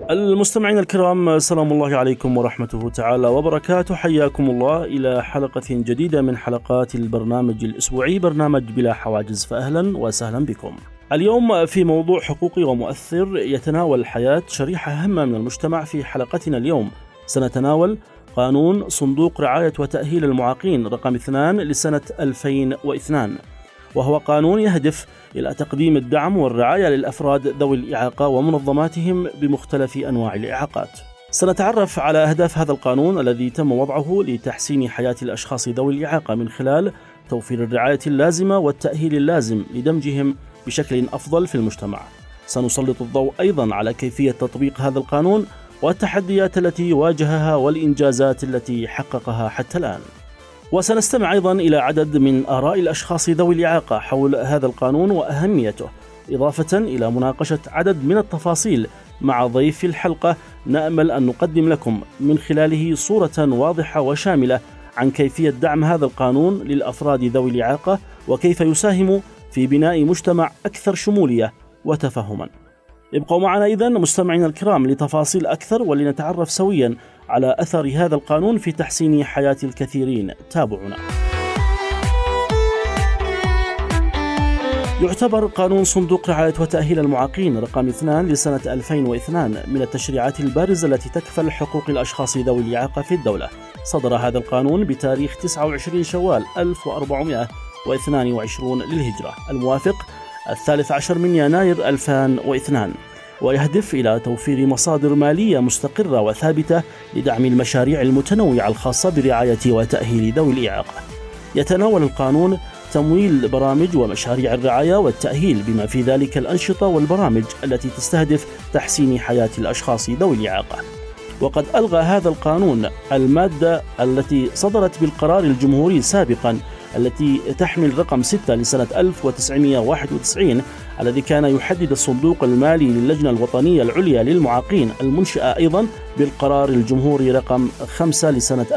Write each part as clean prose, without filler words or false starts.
المستمعين الكرام، سلام الله عليكم ورحمته تعالى وبركاته. حياكم الله إلى حلقة جديدة من حلقات البرنامج الأسبوعي، برنامج بلا حواجز، فأهلا وسهلا بكم. اليوم في موضوع حقوقي ومؤثر يتناول حياة شريحة هامة من المجتمع. في حلقتنا اليوم سنتناول قانون صندوق رعاية وتأهيل المعاقين رقم 2 لسنة 2002، وهو قانون يهدف إلى تقديم الدعم والرعاية للأفراد ذوي الإعاقة ومنظماتهم بمختلف أنواع الإعاقات. سنتعرف على أهداف هذا القانون الذي تم وضعه لتحسين حياة الأشخاص ذوي الإعاقة من خلال توفير الرعاية اللازمة والتأهيل اللازم لدمجهم بشكل أفضل في المجتمع. سنسلط الضوء أيضا على كيفية تطبيق هذا القانون والتحديات التي واجهها والإنجازات التي حققها حتى الآن. وسنستمع أيضا إلى عدد من آراء الأشخاص ذوي الإعاقة حول هذا القانون وأهميته، إضافة إلى مناقشة عدد من التفاصيل مع ضيف الحلقة نأمل أن نقدم لكم من خلاله صورة واضحة وشاملة عن كيفية دعم هذا القانون للأفراد ذوي الإعاقة وكيف يساهم في بناء مجتمع أكثر شمولية وتفهما. ابقوا معنا إذن مستمعينا الكرام لتفاصيل أكثر ولنتعرف سويا على أثر هذا القانون في تحسين حياة الكثيرين. تابعونا. يعتبر قانون صندوق رعاية وتأهيل المعاقين رقم 2 لسنة 2002 من التشريعات البارزة التي تكفل حقوق الأشخاص ذوي الإعاقة في الدولة. صدر هذا القانون بتاريخ 29 شوال 1422 للهجرة، الموافق 13 من يناير 2002، ويهدف إلى توفير مصادر مالية مستقرة وثابتة لدعم المشاريع المتنوعة الخاصة برعاية وتأهيل ذوي الإعاقة. يتناول القانون تمويل برامج ومشاريع الرعاية والتأهيل بما في ذلك الأنشطة والبرامج التي تستهدف تحسين حياة الأشخاص ذوي الإعاقة. وقد ألغى هذا القانون المادة التي صدرت بالقرار الجمهوري سابقا التي تحمل رقم 6 لسنة 1991 الذي كان يحدد الصندوق المالي للجنة الوطنية العليا للمعاقين، المنشأة أيضا بالقرار الجمهوري رقم 5 لسنة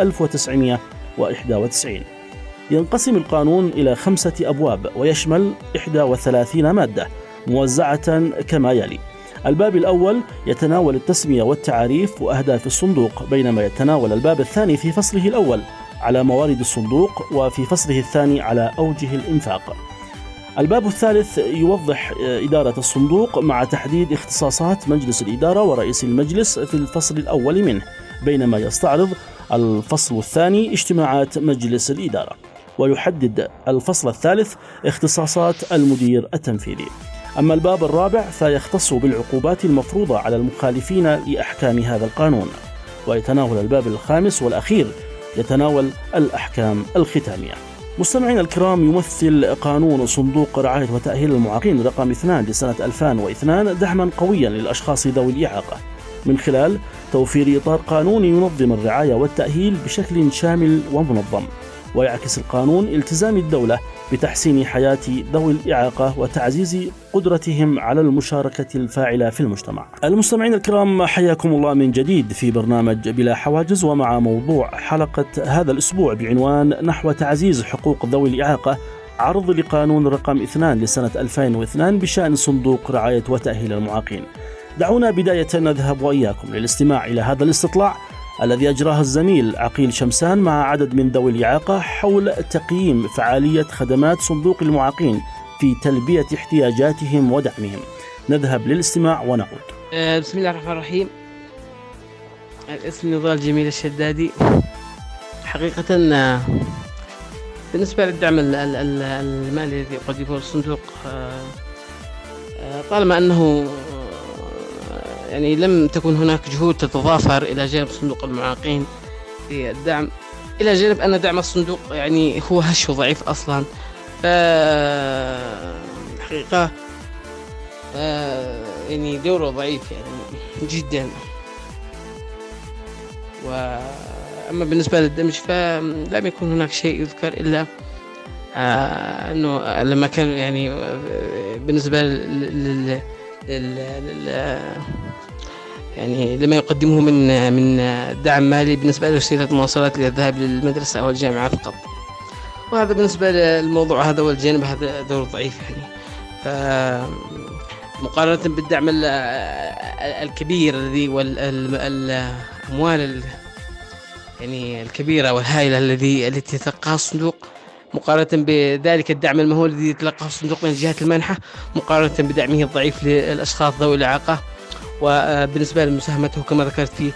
1991. ينقسم القانون إلى 5 أبواب ويشمل 31 مادة موزعة كما يلي. الباب الأول يتناول التسمية والتعريف وأهداف الصندوق، بينما يتناول الباب الثاني في فصله الأول على موارد الصندوق وفي فصله الثاني على أوجه الإنفاق. الباب الثالث يوضح إدارة الصندوق مع تحديد اختصاصات مجلس الإدارة ورئيس المجلس في الفصل الأول منه، بينما يستعرض الفصل الثاني اجتماعات مجلس الإدارة، ويحدد الفصل الثالث اختصاصات المدير التنفيذي. أما الباب الرابع فيختص بالعقوبات المفروضة على المخالفين لأحكام هذا القانون، ويتناول الباب الخامس والأخير يتناول الأحكام الختامية. مستمعين الكرام، يمثل قانون صندوق رعاية وتأهيل المعاقين رقم 2 لسنة 2002 دعما قويا للأشخاص ذوي الإعاقة من خلال توفير إطار قانوني ينظم الرعاية والتأهيل بشكل شامل ومنظم، ويعكس القانون التزام الدولة بتحسين حياة ذوي الإعاقة وتعزيز قدرتهم على المشاركة الفاعلة في المجتمع. المستمعين الكرام، حياكم الله من جديد في برنامج بلا حواجز، ومع موضوع حلقة هذا الأسبوع بعنوان نحو تعزيز حقوق ذوي الإعاقة، عرض لقانون رقم 2 لسنة 2002 بشأن صندوق رعاية وتأهيل المعاقين. دعونا بداية نذهب وإياكم للاستماع إلى هذا الاستطلاع الذي أجراه الزميل عقيل شمسان مع عدد من ذوي الإعاقة حول تقييم فعالية خدمات صندوق المعاقين في تلبية احتياجاتهم ودعمهم. نذهب للاستماع ونعود. بسم الله الرحمن الرحيم. الاسم نضال جميل الشدادي. حقيقة بالنسبة للدعم المالي الذي يقدمه الصندوق، طالما أنه يعني لم تكن هناك جهود تتضافر إلى جانب صندوق المعاقين في الدعم، إلى جانب أن دعم الصندوق يعني هو هش وضعيف أصلا. حقيقة يعني دوره ضعيف يعني جدا. وأما بالنسبة للدمج فلم يكن هناك شيء يذكر إلا أنه لما كان يعني بالنسبة يعني لما يقدمه من دعم مالي بالنسبة لوسيلة المواصلات للذهاب للمدرسة أو الجامعة فقط. وهذا بالنسبة للموضوع هذا والجانب هذا دور ضعيف يعني. مقارنة بالدعم الكبير الذي والأموال يعني الكبيرة والهائلة التي تلقاها الصندوق، مقارنة بذلك الدعم المهول الذي يتلقاه الصندوق من الجهات المانحة، مقارنة بدعمه الضعيف للأشخاص ذوي الإعاقة. وبالنسبة لمساهمته كما ذكرت في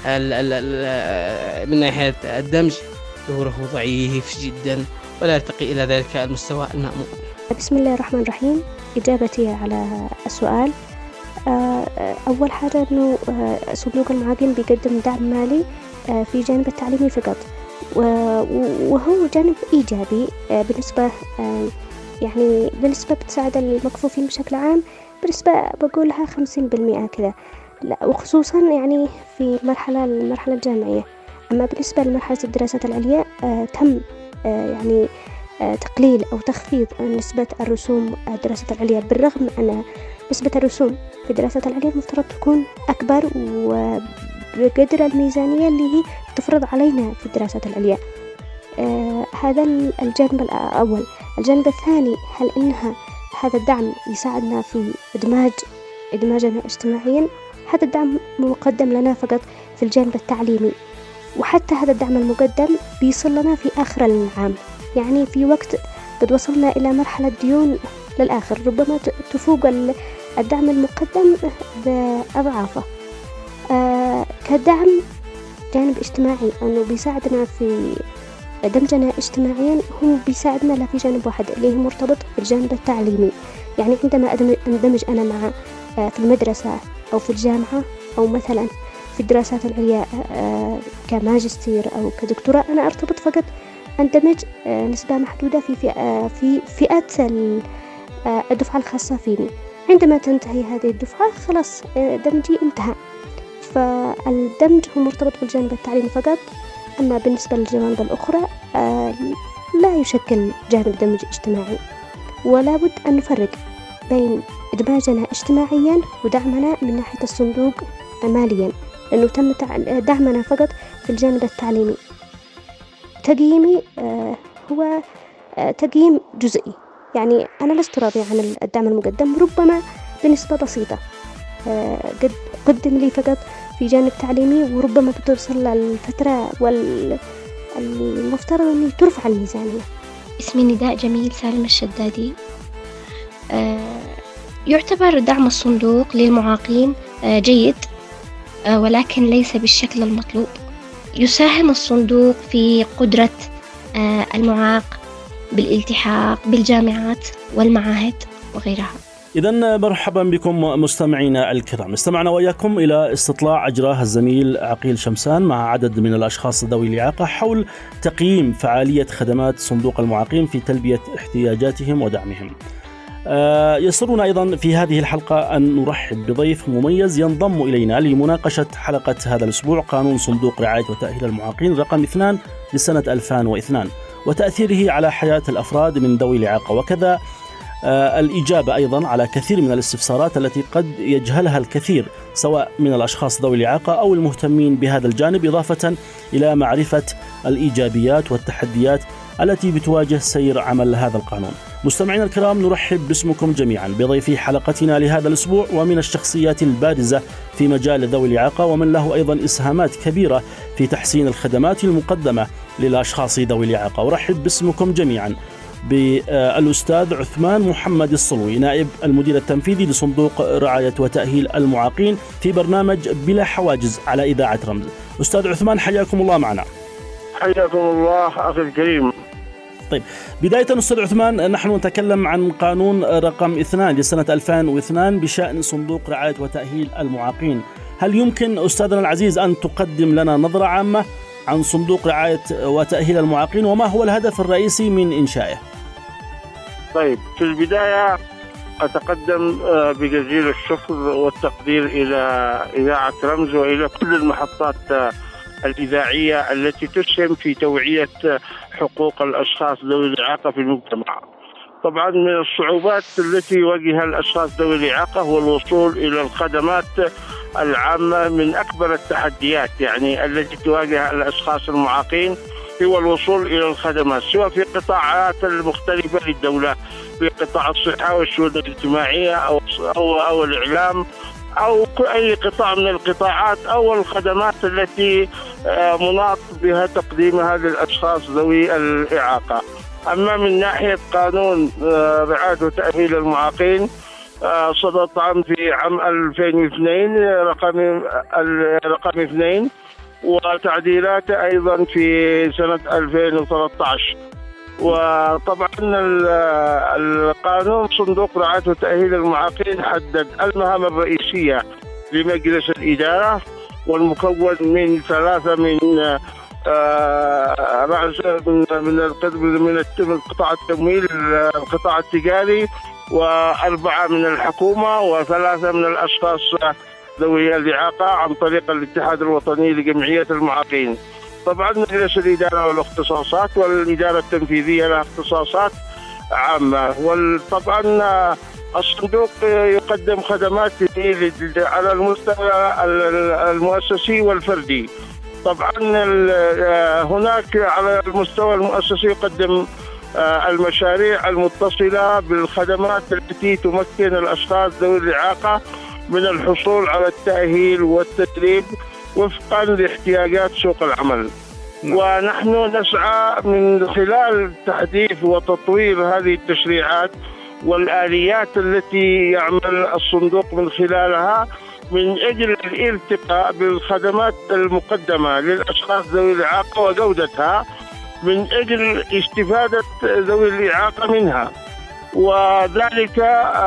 من ناحية الدمج دوره ضعيف جدا ولا يرتقي إلى ذلك المستوى المأمول. بسم الله الرحمن الرحيم. إجابتي على السؤال، أول حاجة أنه صندوق المعاقين بيقدم دعم مالي في جانب التعليمي فقط، وهو جانب إيجابي بنسبة يعني بنسبة بتساعد المكفوفين بشكل عام، بنسبة بقولها 50% كذا، لا وخصوصا يعني في المرحلة الجامعية. أما بالنسبة لمرحلة الدراسات العليا تم يعني تقليل أو تخفيض نسبة الرسوم الدراسات العليا، بالرغم أن نسبة الرسوم في الدراسات العليا المفترض تكون أكبر وبقدر الميزانية اللي هي تفرض علينا في الدراسات العليا. هذا الجانب الأول. الجانب الثاني، هل إنها هذا الدعم يساعدنا في إدماجنا اجتماعيا؟ هذا الدعم مقدم لنا فقط في الجانب التعليمي، وحتى هذا الدعم المقدم بيصل لنا في آخر العام، يعني في وقت قد وصلنا إلى مرحلة ديون للآخر، ربما تفوق الدعم المقدم بأضعافه. كدعم جانب اجتماعي، أنه بيساعدنا في دمجنا اجتماعيا، هو بيساعدنا لا في جانب واحد اللي هو مرتبط بالجانب التعليمي. يعني عندما أندمج أنا مع في المدرسة أو في الجامعة أو مثلا في الدراسات العليا كماجستير أو كدكتوراه، أنا أرتبط فقط أندمج نسبة محدودة في فئة الدفعة الخاصة فيني. عندما تنتهي هذه الدفعة خلاص دمجي انتهى. فالدمج هو مرتبط بالجانب التعليمي فقط، أما بالنسبة للجوانب الأخرى لا يشكل جانب دمج اجتماعي. ولا بد أن نفرق بين إدماجنا اجتماعيا ودعمنا من ناحية الصندوق ماليا، لأنه تم دعمنا فقط في الجانب التعليمي. تقييمي هو تقييم جزئي، يعني أنا لست راضية عن الدعم المقدم، ربما بنسبة بسيطة قد قدم لي فقط في جانب تعليمي، وربما بتوصل الفترة والمفترض أن ترفع الميزانية. اسمي نداء جميل سالم الشدادي. يعتبر دعم الصندوق للمعاقين جيد، ولكن ليس بالشكل المطلوب. يساهم الصندوق في قدرة المعاق بالالتحاق بالجامعات والمعاهد وغيرها. إذن مرحبا بكم مستمعينا الكرام. استمعنا وإياكم إلى استطلاع أجراه الزميل عقيل شمسان مع عدد من الأشخاص ذوي الإعاقة حول تقييم فعالية خدمات صندوق المعاقين في تلبية احتياجاتهم ودعمهم. يسرنا أيضا في هذه الحلقة أن نرحب بضيف مميز ينضم إلينا لمناقشة حلقة هذا الأسبوع قانون صندوق رعاية وتأهيل المعاقين رقم 2 لسنة 2002 وتأثيره على حياة الأفراد من ذوي الإعاقة، وكذا الإجابة أيضا على كثير من الاستفسارات التي قد يجهلها الكثير سواء من الأشخاص ذوي الإعاقة أو المهتمين بهذا الجانب، إضافة إلى معرفة الإيجابيات والتحديات التي بتواجه سير عمل هذا القانون. مستمعينا الكرام، نرحب باسمكم جميعا بضيفي حلقتنا لهذا الأسبوع ومن الشخصيات البارزة في مجال ذوي الإعاقة، ومن له أيضا إسهامات كبيرة في تحسين الخدمات المقدمة للأشخاص ذوي الإعاقة. أرحب باسمكم جميعا بالأستاذ عثمان محمد الصلوي، نائب المدير التنفيذي لصندوق رعاية وتأهيل المعاقين في برنامج بلا حواجز على إذاعة رمز. أستاذ عثمان، حياكم الله معنا. حياكم الله أخي الكريم. طيب، بداية أستاذ عثمان، نحن نتكلم عن قانون رقم 2 لسنة 2002 بشأن صندوق رعاية وتأهيل المعاقين. هل يمكن أستاذنا العزيز أن تقدم لنا نظرة عامة عن صندوق رعاية وتأهيل المعاقين وما هو الهدف الرئيسي من إنشائه؟ طيب، في البداية أتقدم بجزيل الشكر والتقدير إلى إذاعة رمز وإلى كل المحطات الإذاعية التي تسهم في توعية حقوق الأشخاص ذوي الإعاقة في المجتمع. طبعا من الصعوبات التي يواجهها الأشخاص ذوي الإعاقة هو الوصول إلى الخدمات العامة. من أكبر التحديات يعني التي تواجه الأشخاص المعاقين هو الوصول إلى الخدمات، سواء في القطاعات المختلفة للدولة بقطاع الصحة والشؤون الاجتماعية أو الإعلام أو أي قطاع من القطاعات أو الخدمات التي مناط بها تقديمها للأشخاص ذوي الإعاقة. أما من ناحية قانون رعاية وتأهيل المعاقين صدر طبعا في عام 2002 رقم 2 وتعديلاته أيضا في سنة 2013. وطبعا القانون صندوق رعاية وتأهيل المعاقين حدد المهام الرئيسية لمجلس الإدارة والمكون من 3 من من قطاع التمويل القطاع التجاري، و4 من الحكومة، و3 من الأشخاص ذوي الإعاقة عن طريق الاتحاد الوطني لجمعية المعاقين. طبعا مجلس الإدارة والاختصاصات والإدارة التنفيذية لها اختصاصات عامة. وطبعا الصندوق يقدم خدمات على المستوى المؤسسي والفردي. طبعا هناك على المستوى المؤسسي يقدم المشاريع المتصلة بالخدمات التي تمكن الأشخاص ذوي الإعاقة من الحصول على التأهيل والتدريب وفقا لاحتياجات سوق العمل. ونحن نسعى من خلال تحديث وتطوير هذه التشريعات والآليات التي يعمل الصندوق من خلالها من أجل الارتقاء بالخدمات المقدمة للأشخاص ذوي الإعاقة وجودتها من أجل استفادة ذوي الإعاقة منها، وذلك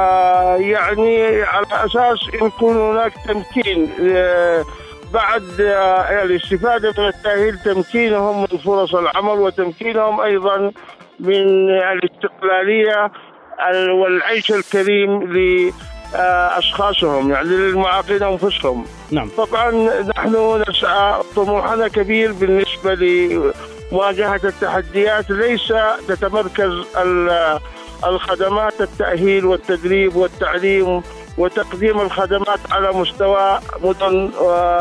يعني على أساس يكون هناك تمكين بعد الاستفادة من التأهيل، تمكينهم من فرص العمل وتمكينهم أيضا من الاستقلالية والعيش الكريم لأشخاصهم، يعني للمعاقين أنفسهم. نعم. طبعا نحن نسعى، طموحنا كبير بالنسبة لمواجهة التحديات، ليس تتمركز الخدمات التأهيل والتدريب والتعليم وتقديم الخدمات على مستوى مدن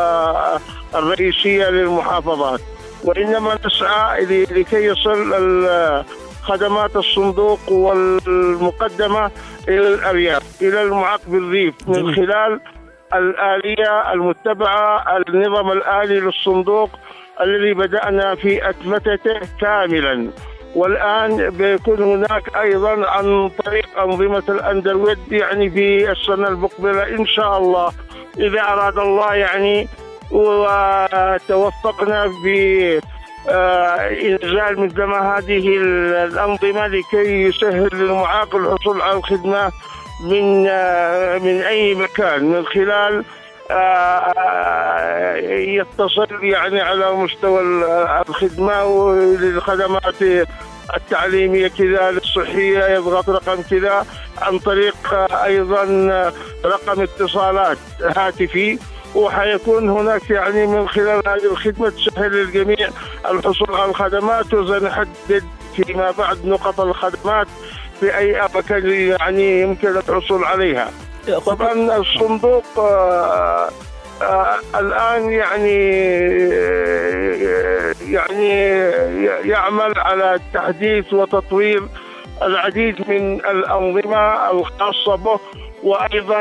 الرئيسية للمحافظات، وإنما نسعى لكي يصل خدمات الصندوق والمقدمة إلى الأرياف، إلى المعاق بالريف، من خلال الآلية المتبعة النظام الآلي للصندوق الذي بدأنا في أتمتته كاملا، والآن بيكون هناك أيضا عن طريق أنظمة الأندرويد يعني في السنة المقبلة إن شاء الله إذا أراد الله يعني وتوفقنا بإنزال مثل ما هذه الأنظمة لكي يسهل للمعاق الحصول على الخدمة من أي مكان من خلال يتصل يعني على مستوى الخدمة وللخدمات التعليمية كذا، للصحية يضغط رقم كذا، عن طريق أيضا رقم اتصالات هاتفي، وحيكون هناك يعني من خلال هذه الخدمة تسهل للجميع الحصول على الخدمات، وسنحدد فيما بعد نقط الخدمات في أي مكان يعني يمكن الحصول عليها. طبعا الصندوق الآن يعني يعمل على تحديث وتطوير العديد من الأنظمة الخاصة به، وأيضا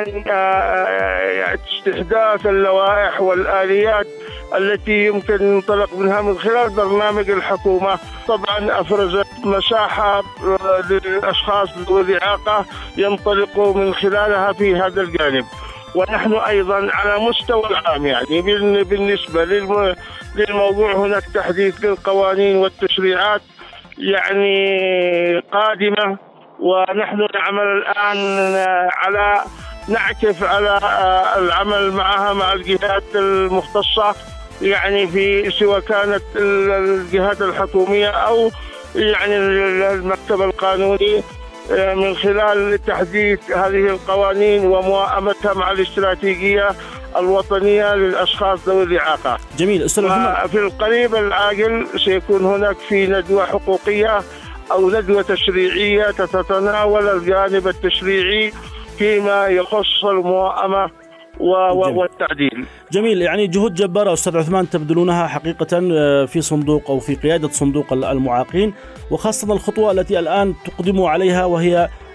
استحداث اللوائح والآليات التي يمكن ينطلق منها من خلال برنامج الحكومة. طبعا أفرزت مساحة للأشخاص ذوي الإعاقة ينطلقوا من خلالها في هذا الجانب. ونحن أيضا على مستوى العام يعني بالنسبة للموضوع هناك تحديث للقوانين والتشريعات يعني قادمة، ونحن نعمل الآن على نعكف على العمل معها مع الجهات المختصة، يعني في سواء كانت الجهات الحكومية أو يعني المكتب القانوني، من خلال تحديث هذه القوانين وموائمتها مع الاستراتيجية الوطنية للأشخاص ذوي الإعاقة. جميل أستاذ محمد. في القريب العاجل سيكون هناك في ندوة حقوقية أو ندوة تشريعية تتناول الجانب التشريعي فيما يخص الموائمة والتعديل. جميل، يعني جهود جبارة أستاذ عثمان تبذلونها حقيقة في صندوق أو في قيادة صندوق المعاقين، وخاصة الخطوة التي الآن تقدموا عليها وهي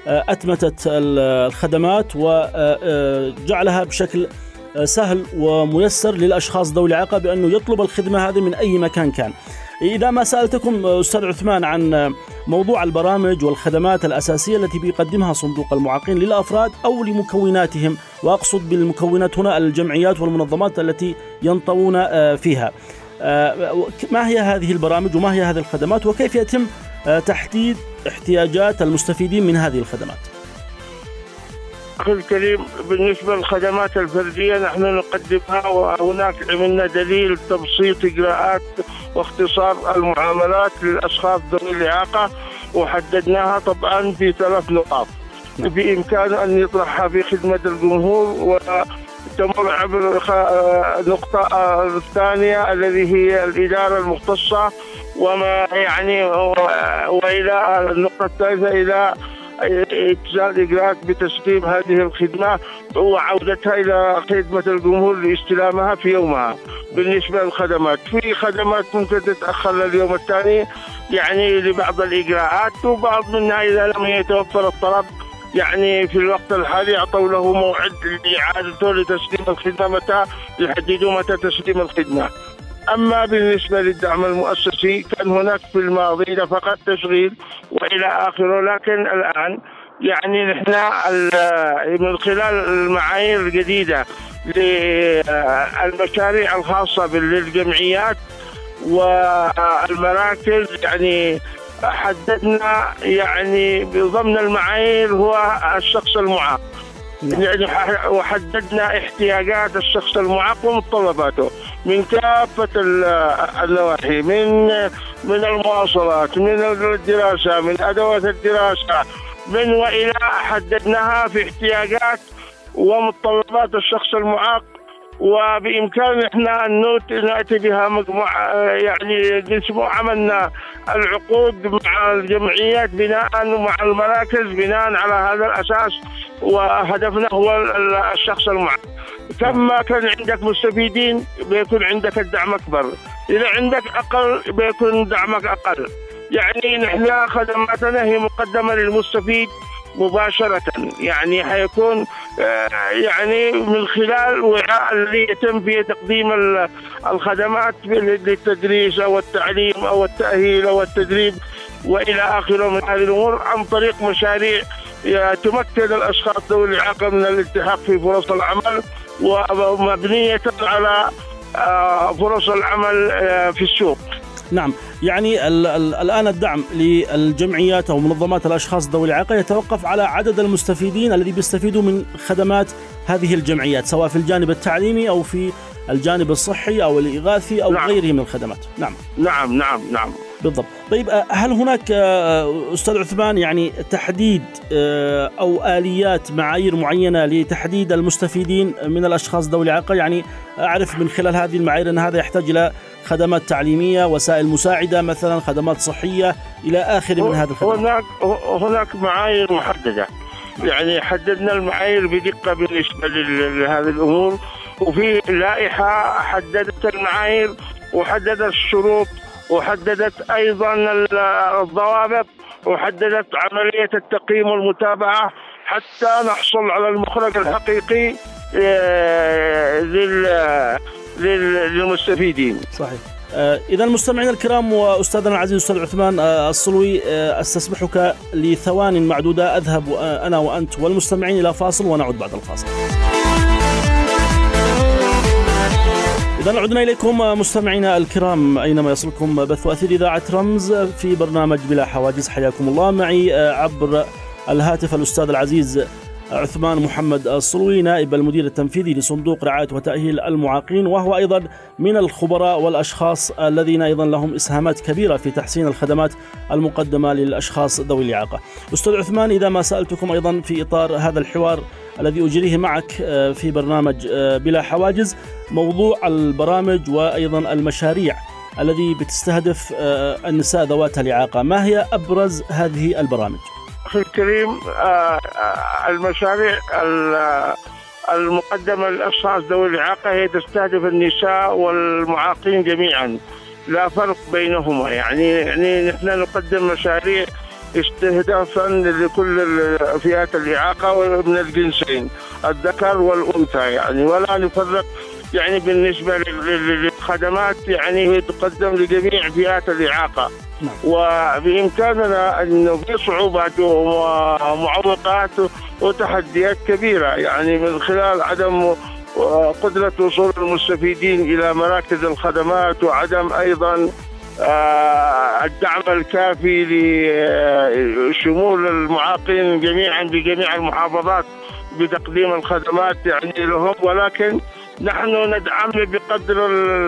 أتمتت الخدمات وجعلها بشكل سهل وميسر للأشخاص ذوي الإعاقة بأنه يطلب الخدمة هذه من أي مكان كان. إذا ما سألتكم أستاذ عثمان عن موضوع البرامج والخدمات الأساسية التي بيقدمها صندوق المعاقين للأفراد أو لمكوناتهم، وأقصد بالمكونات هنا الجمعيات والمنظمات التي ينطوون فيها، ما هي هذه البرامج وما هي هذه الخدمات وكيف يتم تحديد احتياجات المستفيدين من هذه الخدمات؟ أخي الكريم، بالنسبة للخدمات الفردية نحن نقدمها، وهناك عملنا دليل تبسيط إجراءات واختصار المعاملات للأشخاص ذوي الإعاقة، وحددناها طبعا في 3 نقاط بإمكانه أن يطرحها في خدمة الجمهور، وتمر عبر النقطة الثانية الذي هي الإدارة المختصة، وما يعني وإلى النقطة الثالثة إلى إجراء إجراءات بتسليم هذه الخدمة وعودتها إلى خدمة الجمهور لاستلامها في يومها. بالنسبة للخدمات، في خدمات ممكن تتأخر لليوم الثاني يعني لبعض الإجراءات، وبعض منها إذا لم يتوفر الطلب يعني في الوقت الحالي أعطوا له موعد لإعادته لتسليم الخدمة متى يحددوا متى تسليم الخدمة. أما بالنسبة للدعم المؤسسي كان هناك في الماضي فقط تشغيل وإلى آخره، لكن الآن يعني نحن من خلال المعايير الجديدة للمشاريع الخاصة بالجمعيات والمراكز يعني حددنا يعني ضمن المعايير هو الشخص المعاق، يعني وحددنا احتياجات الشخص المعاق ومتطلباته من كافة النواحي، من المواصلات، من الدراسة، من أدوات الدراسة، من وإلى حددناها في احتياجات ومتطلبات الشخص المعاق، وبإمكان إحنا أن نأتي بها مجموعة يعني عملنا العقود مع الجمعيات بناء ومع المراكز بناء على هذا الأساس، وهدفنا هو الشخص المعاق. كما كان عندك مستفيدين بيكون عندك الدعم أكبر، إذا عندك أقل بيكون دعمك أقل. يعني نحن خدماتنا هي مقدمة للمستفيد مباشرة، يعني حيكون يعني من خلال وعاء الذي يتم فيه تقديم الخدمات للتدريس أو التعليم أو التأهيل أو التدريب وإلى آخره من هذه الأمور، عن طريق مشاريع تمكن الأشخاص ذوي الإعاقة من الالتحاق في فرص العمل ومبنية على فرص العمل في السوق. نعم، يعني الآن الدعم للجمعيات أو منظمات الأشخاص ذوي الإعاقة يتوقف على عدد المستفيدين الذي بيستفيدوا من خدمات هذه الجمعيات، سواء في الجانب التعليمي أو في الجانب الصحي أو الإغاثي أو غيره من الخدمات. نعم نعم نعم نعم بالضبط. طيب، هل هناك أستاذ عثمان يعني تحديد أو آليات معايير معينة لتحديد المستفيدين من الأشخاص ذوي الإعاقة؟ يعني أعرف من خلال هذه المعايير أن هذا يحتاج إلى خدمات تعليمية، وسائل مساعدة مثلا، خدمات صحية إلى آخر من هذه الخدمات. هناك معايير محددة، يعني حددنا المعايير بدقة بالنسبة لهذه الأمور، وفي لائحة حددت المعايير وحددت الشروط وحددت أيضا الضوابط وحددت عملية التقييم والمتابعة حتى نحصل على المخرج الحقيقي للمستفيدين. صحيح. إذا مستمعينا الكرام وأستاذنا العزيز أستاذ عثمان الصلوي، أستسمحك لثوان معدودة أذهب أنا وأنت والمستمعين إلى فاصل ونعود بعد الفاصل. إذا عدنا إليكم مستمعينا الكرام أينما يصلكم بث وأثير إذاعة رمز في برنامج بلا حواجز. حياكم الله. معي عبر الهاتف الأستاذ العزيز عثمان محمد الصلوي، نائب المدير التنفيذي لصندوق رعاية وتأهيل المعاقين، وهو أيضا من الخبراء والأشخاص الذين أيضا لهم إسهامات كبيرة في تحسين الخدمات المقدمة للأشخاص ذوي الإعاقة. أستاذ عثمان، إذا ما سألتكم أيضا في إطار هذا الحوار الذي أجريه معك في برنامج بلا حواجز، موضوع البرامج وأيضا المشاريع الذي بتستهدف النساء ذوات الإعاقة، ما هي أبرز هذه البرامج؟ أخي الكريم، المشاريع المقدمة للأشخاص ذوي الإعاقة هي تستهدف النساء والمعاقين جميعا، لا فرق بينهما. يعني نحن نقدم مشاريع استهدافا لكل فئات الإعاقة من الجنسين الذكر والأنثى يعني، ولا نفرق يعني بالنسبة للخدمات يعني هي تقدم لجميع فئات الإعاقة. وبإمكاننا أن في صعوبات ومعوقات وتحديات كبيرة يعني من خلال عدم قدرة وصول المستفيدين إلى مراكز الخدمات، وعدم أيضا الدعم الكافي لشمول المعاقين جميعا بجميع المحافظات بتقديم الخدمات يعني لهم. ولكن نحن ندعم بقدر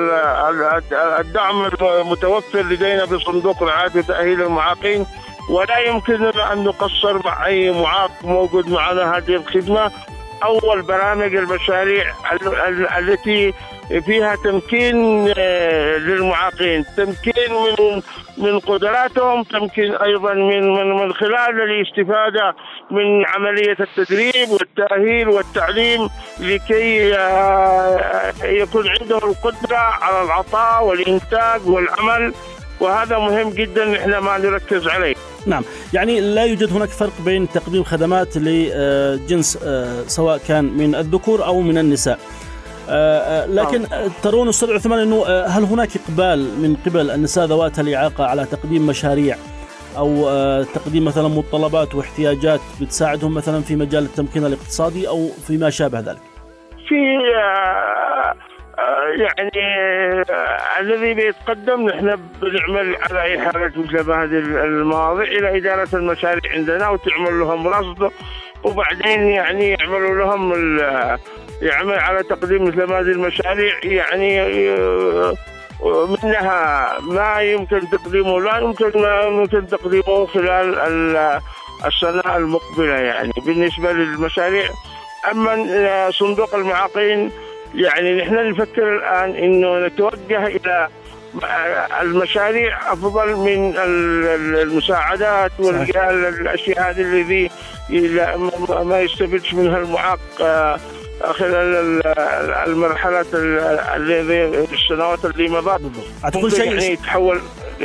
الدعم المتوفر لدينا بصندوق رعاية وتأهيل المعاقين، ولا يمكننا أن نقصر مع أي معاق موجود معنا هذه الخدمة. أول برامج المشاريع التي فيها تمكين للمعاقين، تمكين من قدراتهم، تمكين أيضا من خلال الاستفادة من عملية التدريب والتأهيل والتعليم لكي يكون عندهم القدرة على العطاء والإنتاج والعمل، وهذا مهم جدا نحن ما نركز عليه. نعم، يعني لا يوجد هناك فرق بين تقديم خدمات لجنس سواء كان من الذكور أو من النساء، لكن ترون أستاذ عثمان أنه هل هناك إقبال من قبل النساء ذوات الإعاقة على تقديم مشاريع أو تقديم مثلا متطلبات واحتياجات بتساعدهم مثلا في مجال التمكين الاقتصادي أو فيما شابه ذلك؟ في يعني الذي بيتقدم نحن بنعمل على إحالة مثل هذه المواضيع إلى إدارة المشاريع عندنا وتعمل لهم رصد، وبعدين يعني يعملوا لهم يعمل على تقديم مثل هذه المشاريع يعني منها ما يمكن تقديمه لا يمكن تقديمه خلال السنة المقبلة يعني بالنسبة للمشاريع. أما صندوق المعاقين يعني نحن نفكر الآن إنه نتوجه إلى المشاريع أفضل من المساعدات والأشياء هذه الذي ما يستفدش منها المعاق خلال المرحلة السنوات اللي مضت. أعتقد شيء يعني يتحول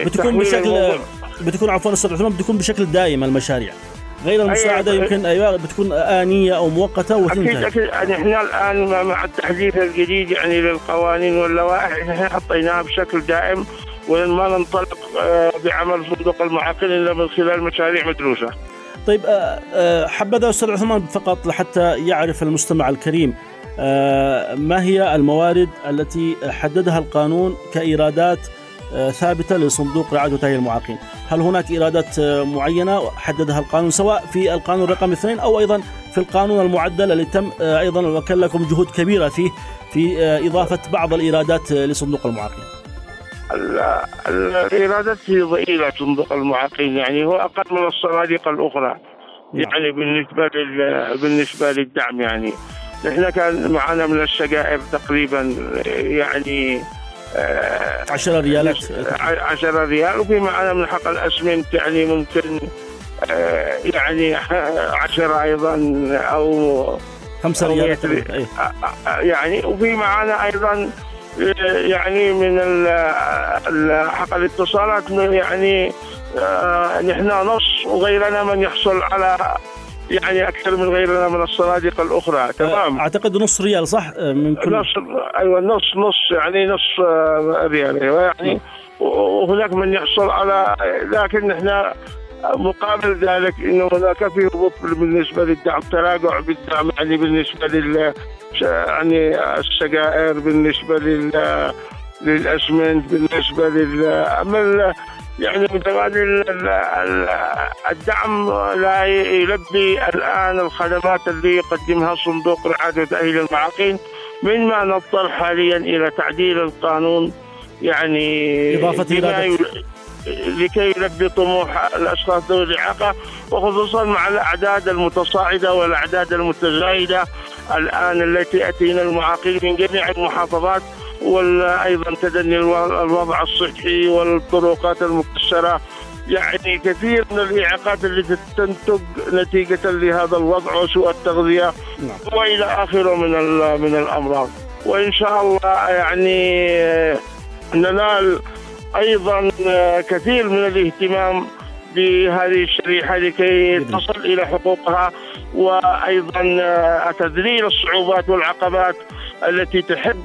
بتكون عفوا أستاذ عثمان بتكون بشكل دائم المشاريع غير المساعدة يمكن بتكون آنية أو مؤقتة وتنتهي. أكيد نحن الآن مع التحديث الجديد يعني للقوانين واللوائح نحن حطيناها بشكل دائم، وما ننطلق بعمل صندوق المعاقين إلا من خلال مشاريع مدروسة. طيب حبذا أستاذ عثمان فقط لحتى يعرف المستمع الكريم ما هي الموارد التي حددها القانون كإيرادات ثابتة لصندوق رعاية وتأهيل المعاقين؟ هل هناك إيرادات معينة حددها القانون سواء في القانون رقم 2 أو أيضا في القانون المعدل اللي تم أيضا وكان لكم جهود كبيرة فيه في إضافة بعض الإيرادات لصندوق المعاقين؟ الإيرادات هي ضئيلة صندوق المعاقين يعني هو أقل من الصناديق الأخرى يعني بالنسبة للدعم يعني نحن كان معنا من السجائر تقريبا يعني 10 ريالات 10 ريال، وفي معنا من حق الأسمنت يعني ممكن يعني 10 أيضا أو 5 ريالات يعني، وفي معنا أيضا يعني من حق الاتصالات يعني نحن نص وغيرنا من يحصل على يعني أكثر من غيرنا من الصناديق الأخرى. تمام، أعتقد نص ريال صح من كل نص، أيوة نص يعني نص ريال يعني، وهناك من يحصل على، لكن نحن مقابل ذلك إنه هناك في هبوط بالنسبة للدعم، تراجع بالدعم يعني بالنسبة يعني السجائر، بالنسبة للأسمنت، بالنسبة أما يعني متبادل الدعم لا يلبي الآن الخدمات اللي يقدمها صندوق رعاية وتأهيل المعاقين، مما نضطر حاليا إلى تعديل القانون يعني لكي يلبي طموح الأشخاص ذوي الإعاقة، وخصوصا مع الأعداد المتصاعدة والأعداد المتزايدة الآن التي أتينا المعاقين من جميع المحافظات، وأيضا تدني الوضع الصحي والطرقات المكسرة، يعني كثير من الإعاقات التي تنتج نتيجة لهذا الوضع وسوء التغذية وإلى آخره من الأمراض. وإن شاء الله يعني ننال أيضا كثير من الاهتمام بهذه الشريحة لكي تصل إلى حقوقها، وأيضا تذليل الصعوبات والعقبات التي تحد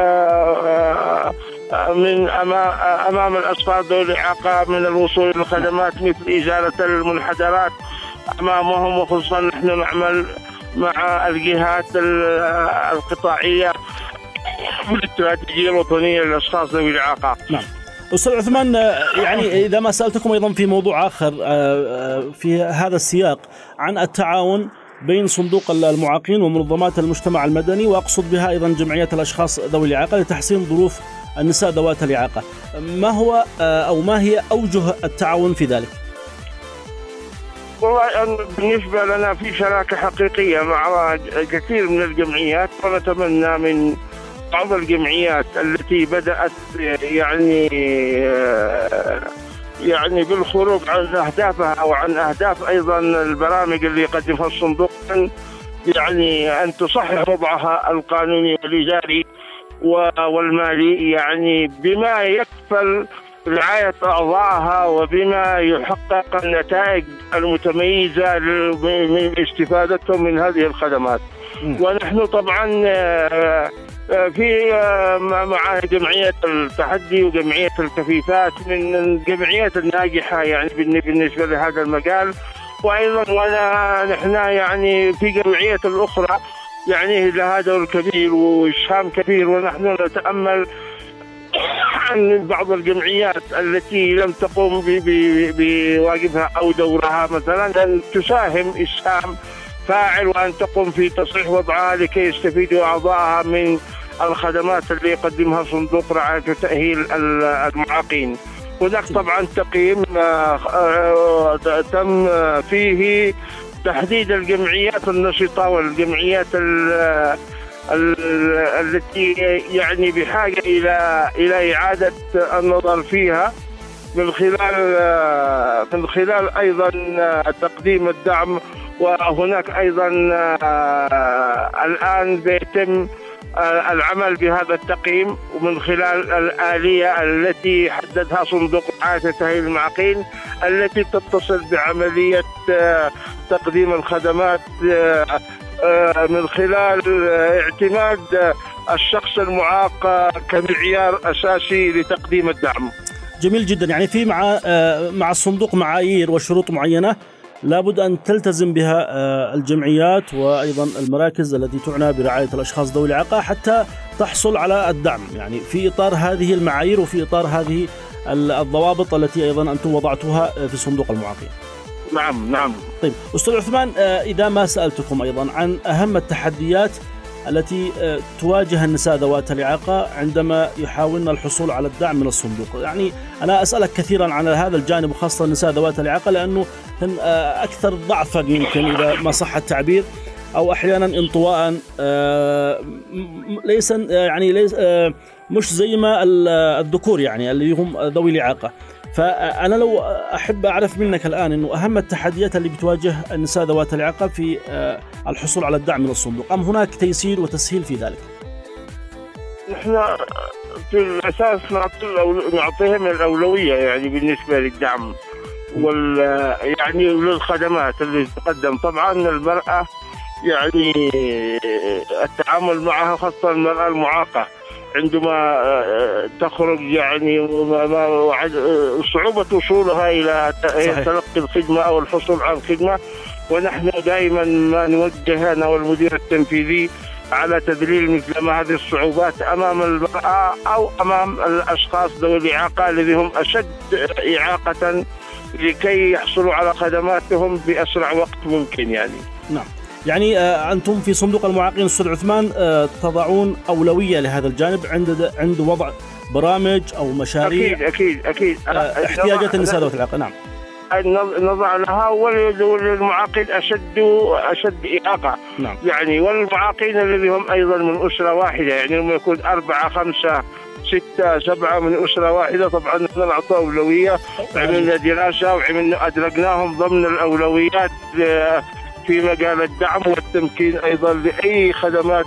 من أمام الأشخاص ذوي الإعاقة من الوصول إلى الخدمات، مثل إزالة المنحدرات أمامهم. وخصوصا نحن نعمل مع الجهات القطاعية والاستراتيجية الوطنية للأشخاص ذوي الإعاقة. نعم. أستاذ عثمان، يعني إذا ما سألتكم أيضا في موضوع آخر في هذا السياق عن التعاون بين صندوق المعاقين ومنظمات المجتمع المدني، وأقصد بها أيضا جمعيات الأشخاص ذوي الإعاقة لتحسين ظروف النساء ذوات الإعاقة، ما هو أو ما هي أوجه التعاون في ذلك؟ والله بالنسبة لنا في شراكة حقيقية مع كثير من الجمعيات، ونتمنى من بعض الجمعيات التي بدأت يعني بالخروج عن أهدافها وعن أهداف أيضا البرامج اللي يقدمها الصندوق، يعني أن تصحح وضعها القانوني والإداري والمالي، يعني بما يكفل رعاية أعضائها وبما يحقق النتائج المتميزة من استفادتهم من هذه الخدمات. ونحن طبعا في مع جمعية التحدي وجمعية الكفيفات من الجمعيات الناجحة يعني بالنسبة لهذا المجال، وأيضا نحن يعني في جمعيات الأخرى يعني لها دور كبير وإسهام كبير. ونحن نتأمل عن بعض الجمعيات التي لم تقوم بواجبها أو دورها مثلا أن تساهم إسهام فاعل، وأن تقوم في تصحيح وضعها لكي يستفيدوا أعضائها من الخدمات اللي يقدمها صندوق رعاية وتأهيل المعاقين. هناك طبعا تقييم تم فيه تحديد الجمعيات النشطة والجمعيات التي يعني بحاجة إلى إعادة النظر فيها من خلال أيضا تقديم الدعم. وهناك أيضا الآن بيتم العمل بهذا التقييم ومن خلال الآلية التي حددها صندوق رعاية وتأهيل المعاقين، التي تتصل بعملية تقديم الخدمات من خلال اعتماد الشخص المعاق كمعيار أساسي لتقديم الدعم. جميل جدا. يعني في مع الصندوق معايير وشروط معينة لابد أن تلتزم بها الجمعيات وأيضا المراكز التي تعنى برعاية الأشخاص ذوي الإعاقة حتى تحصل على الدعم، يعني في إطار هذه المعايير وفي إطار هذه الضوابط التي أيضا أنتم وضعتوها في صندوق المعاقين. نعم. طيب أستاذ عثمان، إذا ما سألتكم أيضا عن أهم التحديات التي تواجه النساء ذوات الإعاقة عندما يحاولن الحصول على الدعم من الصندوق، يعني أنا أسألك كثيرا عن هذا الجانب وخاصة النساء ذوات الإعاقة لأنه هن أكثر ضعفا يمكن إذا ما صح التعبير، أو أحيانا انطواء ليس مش زي ما الذكور يعني اللي هم ذوي الإعاقة. فأنا لو أحب أعرف منك الآن إنه أهم التحديات اللي بتواجه النساء ذوات الإعاقة في الحصول على الدعم من الصندوق، أم هناك تيسير وتسهيل في ذلك؟ نحن في الأساس نعطيهم الأولوية يعني بالنسبة للدعم يعني للخدمات اللي تقدم. طبعا المرأة يعني التعامل معها خاصة المرأة المعاقة عندما تخرج يعني صعوبة وصولها إلى تلقي الخدمة أو الحصول على الخدمة. ونحن دائما ما نوجه أنا والمدير التنفيذي على تذليل مثل ما هذه الصعوبات أمام المرأة أو أمام الأشخاص ذوي الإعاقة الذين هم أشد إعاقة لكي يحصلوا على خدماتهم بأسرع وقت ممكن يعني. نعم. يعني أنتم في صندوق المعاقين أستاذ عثمان تضعون أولوية لهذا الجانب عند وضع برامج أو مشاريع أكيد احتياجات النساء ذوات الإعاقة. نعم. نضع لها وللمعاقين أشد إعاقة. نعم. يعني والمعاقين الذين هم أيضا من أسرة واحدة، يعني لما يكون 4 5 6 7 من أسرة واحدة، طبعا نحن نعطي أولوية. عملنا دراسة وعملنا أدرجناهم ضمن الأولويات في مجال الدعم والتمكين أيضا لأي خدمات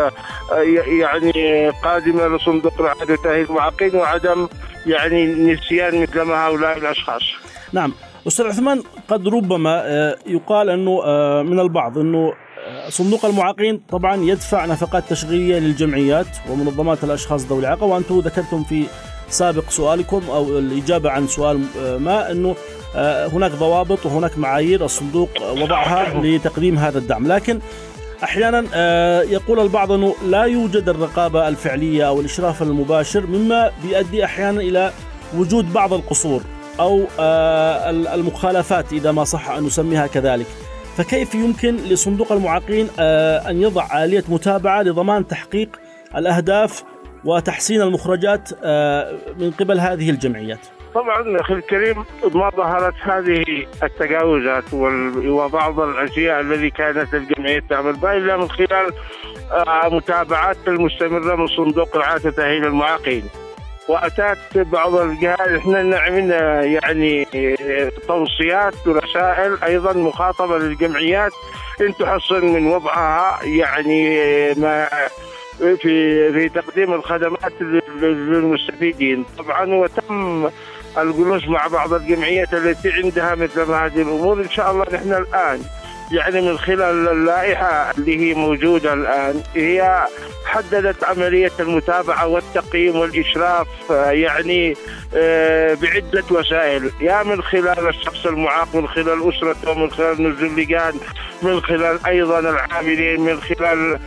يعني قادمة لصندوق رعاية وتأهيل المعاقين، وعدم يعني نسيان مثل ما هؤلاء الأشخاص. نعم أستاذ عثمان، قد ربما يقال أنه من البعض أنه صندوق المعاقين طبعا يدفع نفقات تشغيلية للجمعيات ومنظمات الأشخاص ذوي الإعاقة، وأنتم ذكرتم في سابق سؤالكم أو الإجابة عن سؤال ما أنه هناك ضوابط وهناك معايير الصندوق وضعها لتقديم هذا الدعم، لكن أحيانا يقول البعض أنه لا يوجد الرقابة الفعلية أو الإشراف المباشر، مما بيؤدي أحيانا إلى وجود بعض القصور أو المخالفات إذا ما صح أن نسميها كذلك. فكيف يمكن لصندوق المعاقين أن يضع آلية متابعة لضمان تحقيق الأهداف وتحسين المخرجات من قبل هذه الجمعيات؟ طبعا أخي الكريم، ما ظهرت هذه التجاوزات وبعض الأشياء التي كانت الجمعية تعمل بها إلا من خلال متابعات المستمرة من صندوق رعاية وتأهيل المعاقين. وأتت بعض الجهات، احنا عملنا يعني توصيات ورسائل أيضا مخاطبة للجمعيات أن تحسن من وضعها يعني ما في تقديم الخدمات للمستفيدين. طبعا وتم الجلوس مع بعض الجمعيات التي عندها مثل هذه الأمور. إن شاء الله نحن الآن يعني من خلال اللائحة اللي هي موجودة الآن، هي حددت عملية المتابعة والتقييم والإشراف يعني بعدة وسائل، يا من خلال الشخص المعاق، من خلال أسرته، من خلال نزول اللجان، من خلال أيضا العاملين، من خلال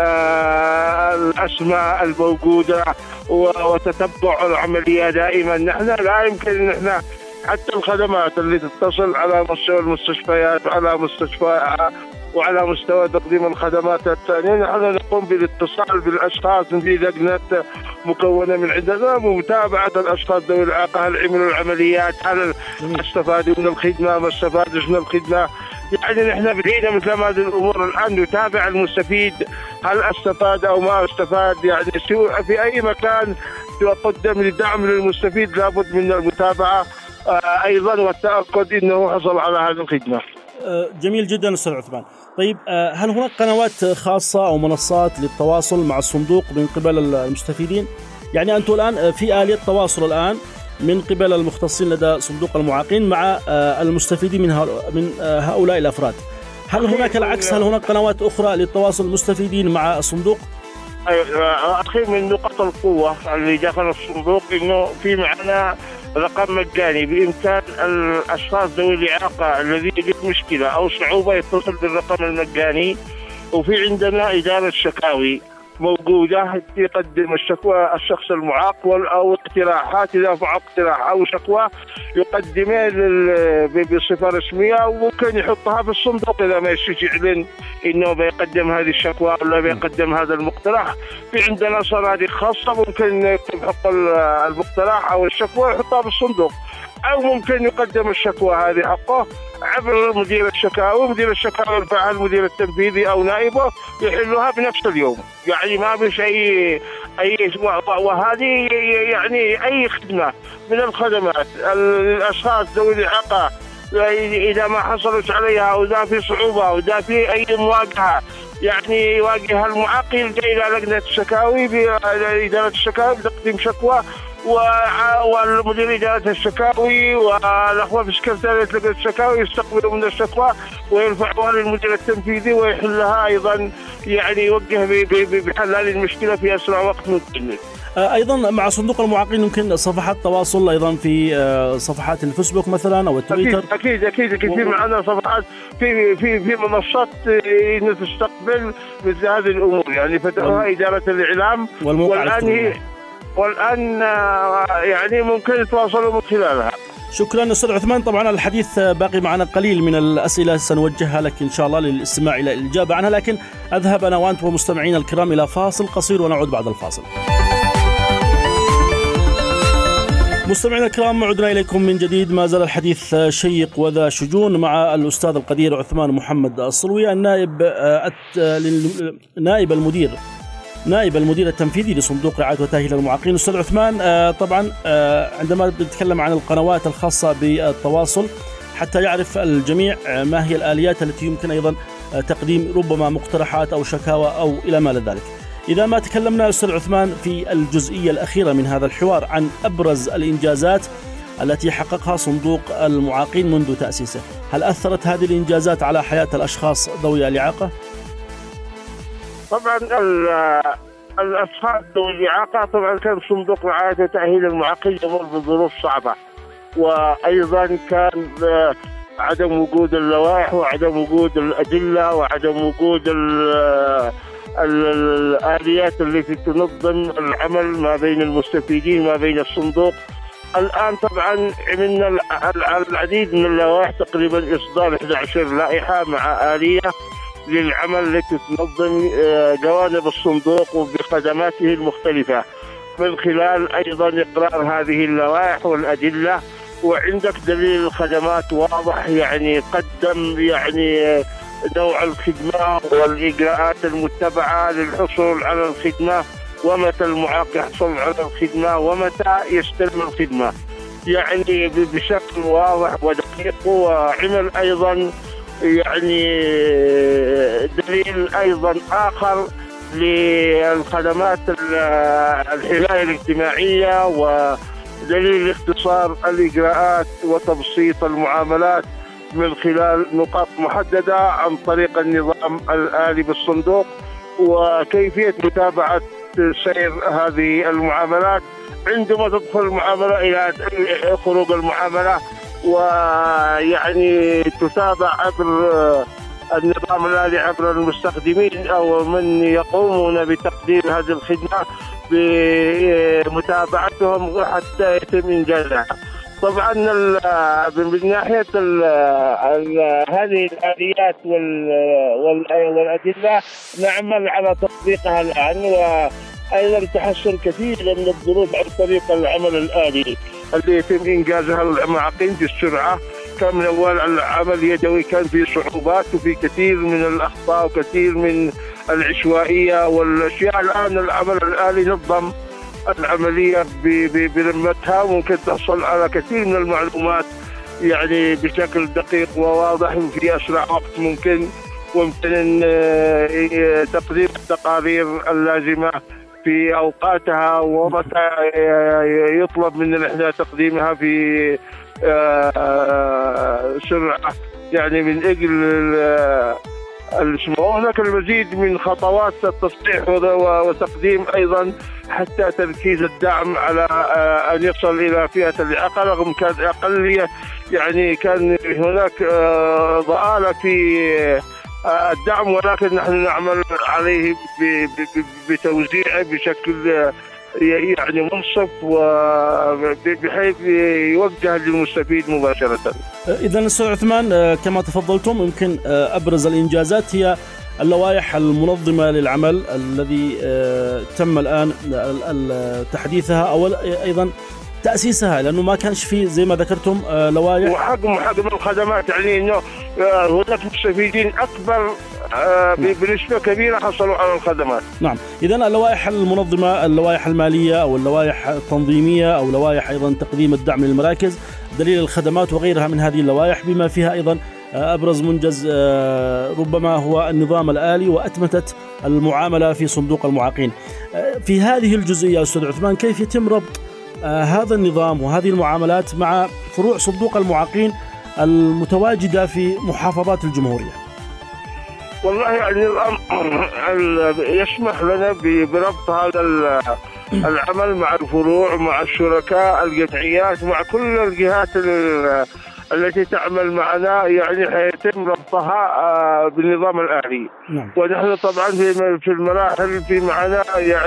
الأسماء الموجودة وتتبع العملية دائما. نحن لا يمكن أن نحن حتى الخدمات اللي تتصل على مستوى المستشفيات وعلى مستوى تقديم الخدمات الثانية، نحن نقوم بالاتصال بالأشخاص في لجنة مكونة من عدة ومتابعة الأشخاص ذوي الإعاقة، هل عملوا العمليات، هل استفادوا من الخدمة، ما استفادوا من الخدمة. يعني نحن بدينا مثل هذه الأمور الآن نتابع المستفيد هل استفاد أو ما استفاد. يعني في أي مكان تقدم لدعم للمستفيد لابد من المتابعة أيضا والتأكد أنه حصل على هذه الخدمة. جميل جدا أستاذ عثمان. طيب هل هناك قنوات خاصة أو منصات للتواصل مع الصندوق من قبل المستفيدين؟ يعني أنتم الآن في آلية تواصل الآن من قبل المختصين لدى صندوق المعاقين مع المستفيدين من هؤلاء الأفراد. هل هناك العكس؟ هل هناك قنوات أخرى للتواصل المستفيدين مع الصندوق؟ أخي من نقاط القوة اللي داخل الصندوق إنه في معنا رقم مجاني بإمكان الأشخاص ذوي الإعاقة الذي يجد مشكلة أو صعوبة يتصل بالرقم المجاني. وفي عندنا إدارة شكاوي موجودة يقدم الشكوى الشخص المعاق أو اقتراحات، إذا فعل اقتراح أو شكوى يقدمها بصفة رسمية وممكن يحطها في الصندوق إذا ما يعلن إنه بيقدم هذه الشكوى ولا بيقدم هذا المقترح. في عندنا صناديق خاصة ممكن يكتب حق المقترح أو الشكوى يحطها في الصندوق، أو ممكن يقدم الشكوى هذه حقه عبر مدير الشكاوي. مدير الشكاوي يرفعها المدير التنفيذي أو نائبه يحلها بنفس اليوم. يعني ما بش أي وهذه يعني أي خدمة من الخدمات الأشخاص ذوي الإعاقة إذا ما حصلت عليها أو إذا في صعوبة أو إذا في أي مواجهة يعني يواجهها المعاق يلجأ إلى لجنة الشكاوي بإدارة الشكاوي بتقديم شكوى، والمدير إدارة الشكاوي والأخوة في سكرتارية لجنة الشكاوي يستقبلوا من الشكوى ويرفعوها للمدير التنفيذي ويحلها أيضا، يعني يوجه بحل هذه المشكلة في أسرع وقت ممكن. أيضا مع صندوق المعاقين يمكن صفحات تواصل أيضا في صفحات الفيسبوك مثلا أو التويتر. أكيد في معنا صفحات في منصات تستقبل مثل هذه الأمور، يعني فتحها إدارة الإعلام والآن يعني ممكن يتواصلوا من خلالها. شكرا أستاذ عثمان. طبعا الحديث باقي معنا قليل من الأسئلة سنوجهها لك إن شاء الله للاستماع إلى الإجابة عنها، لكن أذهب أنا وأنت ومستمعين الكرام إلى فاصل قصير ونعود بعد الفاصل. مستمعينا الكرام، عدنا إليكم من جديد. ما زال الحديث شيق وذا شجون مع الأستاذ القدير عثمان محمد الصلوي، نائب المدير التنفيذي لصندوق رعاية وتأهيل المعاقين. أستاذ عثمان، طبعا عندما نتكلم عن القنوات الخاصة بالتواصل حتى يعرف الجميع ما هي الآليات التي يمكن أيضا تقديم ربما مقترحات أو شكاوى أو إلى ما ذلك. إذا ما تكلمنا أستاذ عثمان في الجزئية الأخيرة من هذا الحوار عن أبرز الإنجازات التي حققها صندوق المعاقين منذ تأسيسه. هل أثرت هذه الإنجازات على حياة الأشخاص ذوي الإعاقة؟ طبعا الأشخاص ذوي الإعاقة طبعا كان صندوق رعاية وتأهيل المعاقين يمر بظروف صعبة، وأيضا كان عدم وجود اللوائح وعدم وجود الأدلة وعدم وجود الآليات التي تنظم العمل ما بين المستفيدين ما بين الصندوق. الآن طبعا عملنا العديد من اللوائح، تقريبا إصدار 11 لائحة مع آلية للعمل التي تنظم جوانب الصندوق وبخدماته المختلفة، من خلال أيضا إقرار هذه اللوائح والأدلة. وعندك دليل الخدمات واضح، يعني قدم يعني نوع الخدمة والإجراءات المتبعة للحصول على الخدمة، ومتى المعاق يحصل على الخدمة ومتى يستلم الخدمة، يعني بشكل واضح ودقيق. وعمل أيضا يعني دليل أيضا آخر للخدمات الحماية الاجتماعية، ودليل اختصار الإجراءات وتبسيط المعاملات من خلال نقاط محددة عن طريق النظام الآلي بالصندوق، وكيفية متابعة سير هذه المعاملات عندما تدخل المعاملة إلى خروج المعاملة، ويعني تتابع عبر النظام الآلي عبر المستخدمين أو من يقومون بتقديم هذه الخدمة بمتابعتهم حتى يتم إنجازها. طبعا من ناحية هذه الآليات والأدلة نعمل على تطبيقها الآن، وأيضا تحسن كثير من الظروف عن طريق العمل الآلي اللي يتم إنجازها للمعاقين بالسرعة. كان من أول العمل اليدوي كان فيه صعوبات وفي كثير من الأخطاء وكثير من العشوائية والأشياء. الآن العمل الآلي نظم العملية برمتها، وممكن تحصل على كثير من المعلومات يعني بشكل دقيق وواضح وفي أسرع وقت ممكن، وممكن تقديم التقارير اللازمة في أوقاتها ومتى يطلب مننا إحنا تقديمها في سرعة، يعني من أجل هناك المزيد من خطوات التصحيح وتقديم أيضا حتى تركيز الدعم على أن يصل إلى فئة الإعاقة، رغم كانت أقلية يعني كان هناك ضآلة في الدعم، ولكن نحن نعمل عليه بتوزيعه بشكل يعني منصف وبحيث يوجه للمستفيد مباشرة. إذن أستاذ عثمان كما تفضلتم يمكن أبرز الإنجازات هي اللوائح المنظمة للعمل الذي تم الآن تحديثها أو أيضا تأسيسها، لأنه ما كانش فيه زي ما ذكرتم لوائح وحجم الخدمات، يعني إنه هناك مستفيدين أكبر بنسبة كبيرة حصلوا على الخدمات. نعم، إذن اللوائح المنظمة، اللوائح المالية أو اللوائح التنظيمية أو لوائح أيضا تقديم الدعم للمراكز، دليل الخدمات وغيرها من هذه اللوائح، بما فيها أيضا أبرز منجز ربما هو النظام الآلي وأتمتة المعاملة في صندوق المعاقين. في هذه الجزئية أستاذ عثمان كيف يتم ربط هذا النظام وهذه المعاملات مع فروع صندوق المعاقين المتواجدة في محافظات الجمهورية؟ والله يعني الأمر يسمح لنا بربط هذا العمل مع الفروع مع الشركاء الجمعيات مع كل الجهات التي تعمل معنا، يعني حيتم ربطها بالنظام الآلي. نعم. ونحن طبعا في المراحل في معنا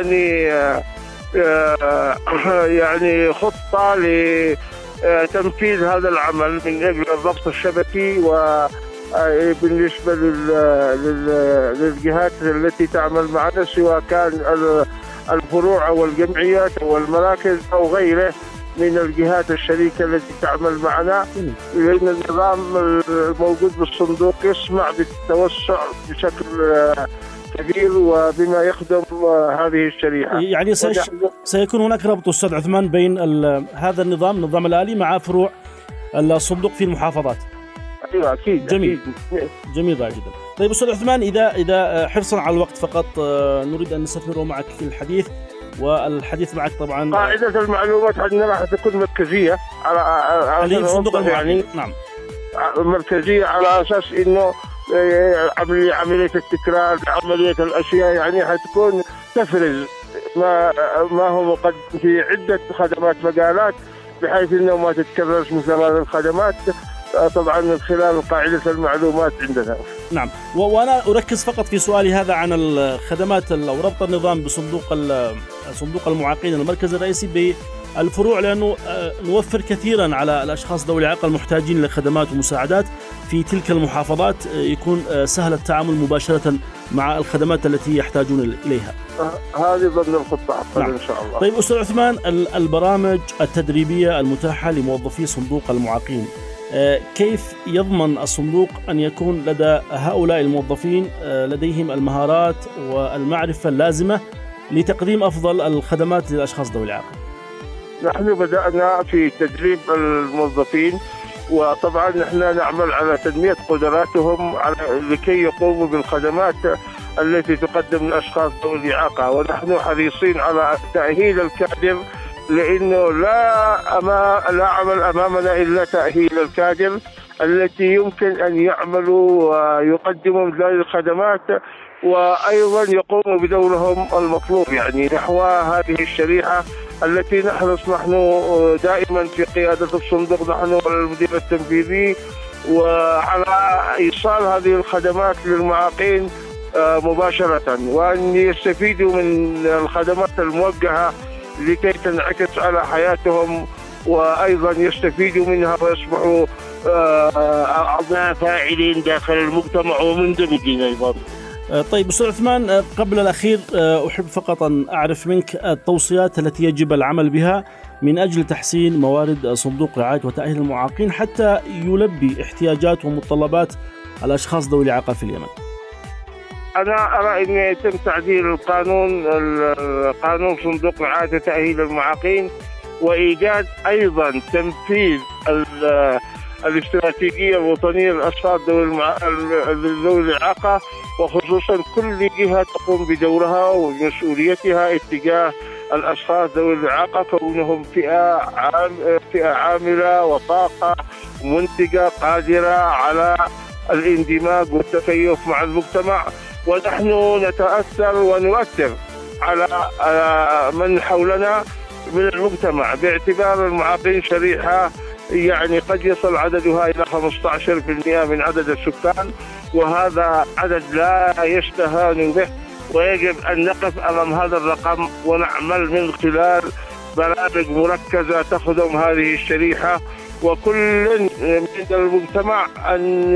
يعني خطة لتنفيذ هذا العمل من أجل الربط الشبكي، وبالنسبة للجهات التي تعمل معنا سواء كان الفروع أو الجمعيات أو المراكز أو غيره من الجهات الشريكة التي تعمل معنا، لأن النظام الموجود بالصندوق يسمع بالتوسع بشكل كبير وبما يخدم هذه الشريحة. يعني سيكون هناك ربط أستاذ عثمان بين هذا النظام الآلي مع فروع الصندوق في المحافظات. أيوة أكيد. جميل جدا. طيب أستاذ عثمان، إذا حرصا على الوقت فقط نريد أن نستثمر معك في الحديث والحديث معك طبعا. قاعدة المعلومات عندنا راح تكون مركزية على صندوق يعني نعم مركزية على أساس إنه عملية التكرار، عملية الأشياء، يعني حتكون تفرز ما هو مقدم في عدة خدمات مجالات بحيث إنه ما تتكررش مثل هذه الخدمات طبعا من خلال قاعدة المعلومات عندنا. نعم، وأنا أركز فقط في سؤالي هذا عن الخدمات أو ربط النظام صندوق المعاقين المركز الرئيسي بالفروع، لأنه نوفر كثيرا على الأشخاص ذوي الإعاقة المحتاجين لخدمات ومساعدات في تلك المحافظات، يكون سهل التعامل مباشرة مع الخدمات التي يحتاجون إليها. هذه ضمن الخطة نعم. إن شاء الله. طيب أستاذ عثمان، البرامج التدريبية المتاحة لموظفي صندوق المعاقين، كيف يضمن الصندوق أن يكون لدى هؤلاء الموظفين لديهم المهارات والمعرفة اللازمة لتقديم أفضل الخدمات للأشخاص ذوي الإعاقة؟ نحن بدأنا في تدريب الموظفين، وطبعا نحن نعمل على تنمية قدراتهم لكي يقوموا بالخدمات التي تقدم للأشخاص ذوي الإعاقة، ونحن حريصين على تأهيل الكادر، لأنه لا عمل أمامنا إلا تأهيل الكادر التي يمكن أن يعملوا ويقدموا هذه الخدمات، وأيضا يقوموا بدورهم المطلوب يعني نحو هذه الشريحة التي نحرص نحن دائما في قيادة الصندوق، نحن والمدير التنفيذي، وعلى إيصال هذه الخدمات للمعاقين مباشرة، وأن يستفيدوا من الخدمات الموجهة لكي تنعكس على حياتهم، وأيضا يستفيدوا منها ويصبحوا أعضاء فاعلين داخل المجتمع ومندمجين أيضا. طيب أستاذ عثمان، قبل الأخير أحب فقط أن أعرف منك التوصيات التي يجب العمل بها من أجل تحسين موارد صندوق رعاية وتأهيل المعاقين حتى يلبي احتياجات ومتطلبات الأشخاص ذوي الإعاقة في اليمن. أنا أرى أن يتم تعديل قانون صندوق رعاية وتأهيل المعاقين، وإيجاد أيضا تنفيذ الاستراتيجية الوطنية للأشخاص ذوي الإعاقة، وخصوصا كل جهة تقوم بدورها ومسؤوليتها اتجاه الأشخاص ذوي الإعاقة، كونهم فئة عاملة وطاقة منتجة قادرة على الاندماج والتكيف مع المجتمع، ونحن نتأثر ونؤثر على من حولنا من المجتمع، باعتبار المعاقين شريحة يعني قد يصل عددها إلى 15% من عدد السكان، وهذا عدد لا يستهان به، ويجب أن نقف أمام هذا الرقم ونعمل من خلال برامج مركزة تخدم هذه الشريحة، وكل من المجتمع أن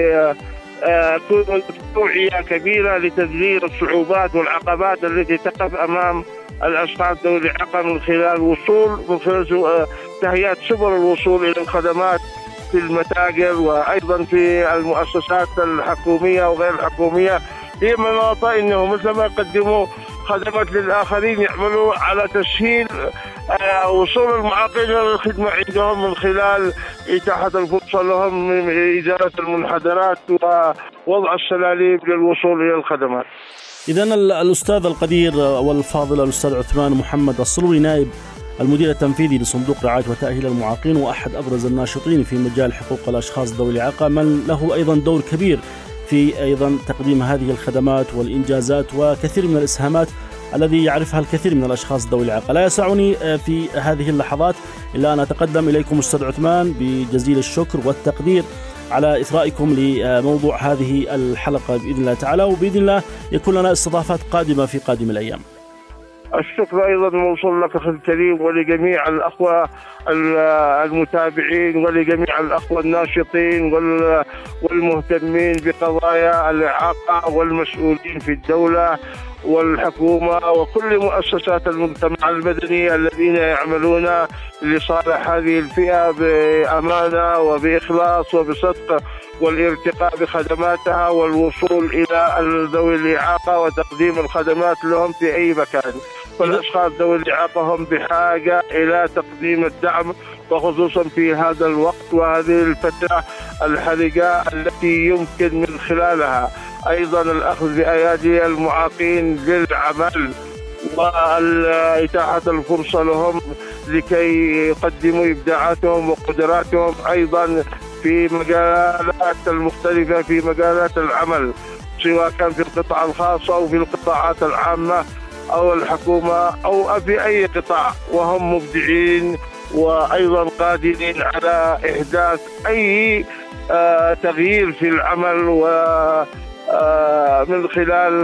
تكون توعية كبيرة لتذليل الصعوبات والعقبات التي تقف أمام الأشخاص ذوي الإعاقة من خلال تهيئة سبل الوصول إلى الخدمات في المتاجر وأيضا في المؤسسات الحكومية وغير الحكومية. هي مناطق إنه مثل ما يقدموا خدمات للآخرين يعملوا على تسهيل وصول المعاقين للخدمة عندهم من خلال إتاحة الفرصة لهم من إزالة المنحدرات ووضع السلاليم للوصول إلى الخدمات. إذن الأستاذ القدير والفاضل الأستاذ عثمان محمد الصلوي، نائب المدير التنفيذي لصندوق رعاية وتأهيل المعاقين وأحد أبرز الناشطين في مجال حقوق الأشخاص ذوي الإعاقة، من له أيضا دور كبير في أيضا تقديم هذه الخدمات والإنجازات وكثير من الإسهامات الذي يعرفها الكثير من الأشخاص ذوي الإعاقة. لا يسعني في هذه اللحظات إلا أن أتقدم إليكم أستاذ عثمان بجزيل الشكر والتقدير على إثرائكم لموضوع هذه الحلقة بإذن الله تعالى، وبإذن الله يكون لنا استضافات قادمة في قادم الأيام. الشكر أيضا موصول لك أخي الكريم ولجميع الأخوة المتابعين ولجميع الأخوة الناشطين والمهتمين بقضايا الإعاقة والمسؤولين في الدولة والحكومة وكل مؤسسات المجتمع المدني الذين يعملون لصالح هذه الفئة بأمانة وبإخلاص وبصدق، والارتقاء بخدماتها والوصول إلى ذوي الإعاقة وتقديم الخدمات لهم في أي مكان. فالأشخاص ذوي الإعاقة هم بحاجة إلى تقديم الدعم، وخصوصا في هذا الوقت وهذه الفترة الحرجة التي يمكن من خلالها أيضا الأخذ بأيادي المعاقين للعمل وإتاحة الفرصة لهم لكي يقدموا إبداعاتهم وقدراتهم أيضا في مجالات المختلفة في مجالات العمل، سواء كان في القطاع الخاص أو في القطاعات العامة أو الحكومة أو في أي قطاع، وهم مبدعين وأيضا قادرين على إحداث أي تغيير في العمل ومن خلال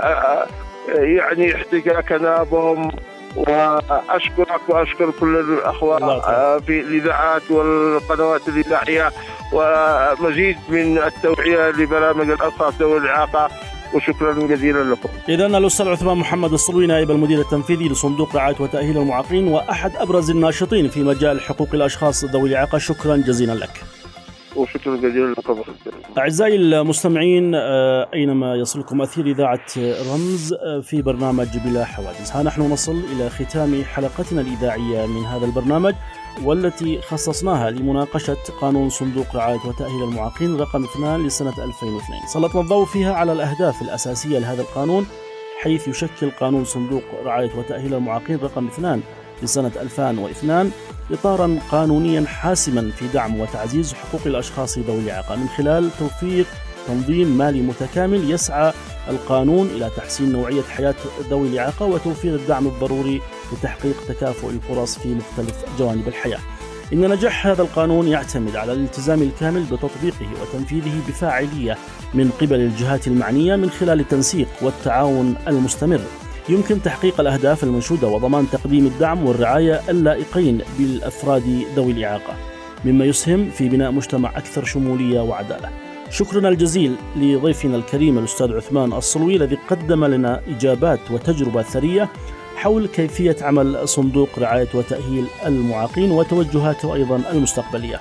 يعني احتكاكنا بهم. وأشكرك وأشكر كل الأخوة في الإذاعات والقنوات الإذاعية ومزيد من التوعية لبرامج الأشخاص ذوي الإعاقة، وشكرا جزيلا لكم. إذن الأستاذ عثمان محمد الصلوي نائب المدير التنفيذي لصندوق رعاية وتأهيل المعاقين وأحد أبرز الناشطين في مجال حقوق الأشخاص ذوي الإعاقة، شكرا جزيلا لك. وشكرا جزيلا لكم. أعزائي المستمعين، أينما يصلكم أثير إذاعة رمز في برنامج بلا حوادث، ها نحن نصل إلى ختام حلقتنا الإذاعية من هذا البرنامج، والتي خصصناها لمناقشة قانون صندوق رعاية وتأهيل المعاقين رقم 2 لسنة 2002. سلطنا الضوء فيها على الأهداف الأساسية لهذا القانون، حيث يشكل قانون صندوق رعاية وتأهيل المعاقين رقم 2 لسنة 2002 إطاراً قانونياً حاسماً في دعم وتعزيز حقوق الأشخاص ذوي الإعاقة من خلال توفير تنظيم مالي متكامل. يسعى القانون إلى تحسين نوعية حياة ذوي الإعاقة وتوفير الدعم الضروري لتحقيق تكافؤ الفرص في مختلف جوانب الحياة. إن نجاح هذا القانون يعتمد على الالتزام الكامل بتطبيقه وتنفيذه بفاعلية من قبل الجهات المعنية من خلال التنسيق والتعاون المستمر. يمكن تحقيق الأهداف المنشودة وضمان تقديم الدعم والرعاية اللائقين بالأفراد ذوي الإعاقة، مما يسهم في بناء مجتمع أكثر شمولية وعدالة. شكرنا الجزيل لضيفنا الكريم الأستاذ عثمان الصلوي الذي قدم لنا إجابات وتجربة ثرية حول كيفية عمل صندوق رعاية وتأهيل المعاقين وتوجهاته أيضا المستقبلية.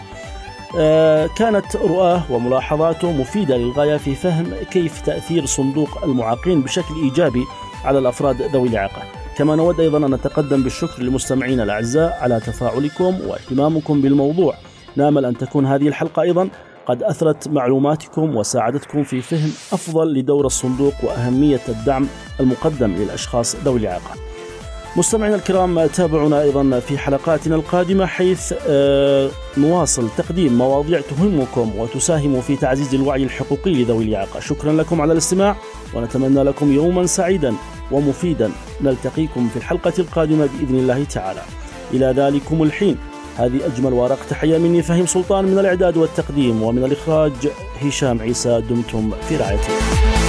كانت رؤاه وملاحظاته مفيدة للغاية في فهم كيف تأثير صندوق المعاقين بشكل إيجابي على الأفراد ذوي الإعاقة. كما نود أيضا أن نتقدم بالشكر لمستمعينا الأعزاء على تفاعلكم واهتمامكم بالموضوع. نأمل أن تكون هذه الحلقة أيضا قد أثرت معلوماتكم وساعدتكم في فهم أفضل لدور الصندوق وأهمية الدعم المقدم للأشخاص ذوي الإعاقة. مستمعينا الكرام، تابعونا أيضا في حلقاتنا القادمة، حيث نواصل تقديم مواضيع تهمكم وتساهم في تعزيز الوعي الحقوقي لذوي الإعاقة. شكرا لكم على الاستماع، ونتمنى لكم يوما سعيدا ومفيدا. نلتقيكم في الحلقة القادمة بإذن الله تعالى. إلى ذلكم الحين، هذه أجمل ورق تحية مني فهيم سلطان من الإعداد والتقديم، ومن الإخراج هشام عيسى. دمتم في رعاية الله.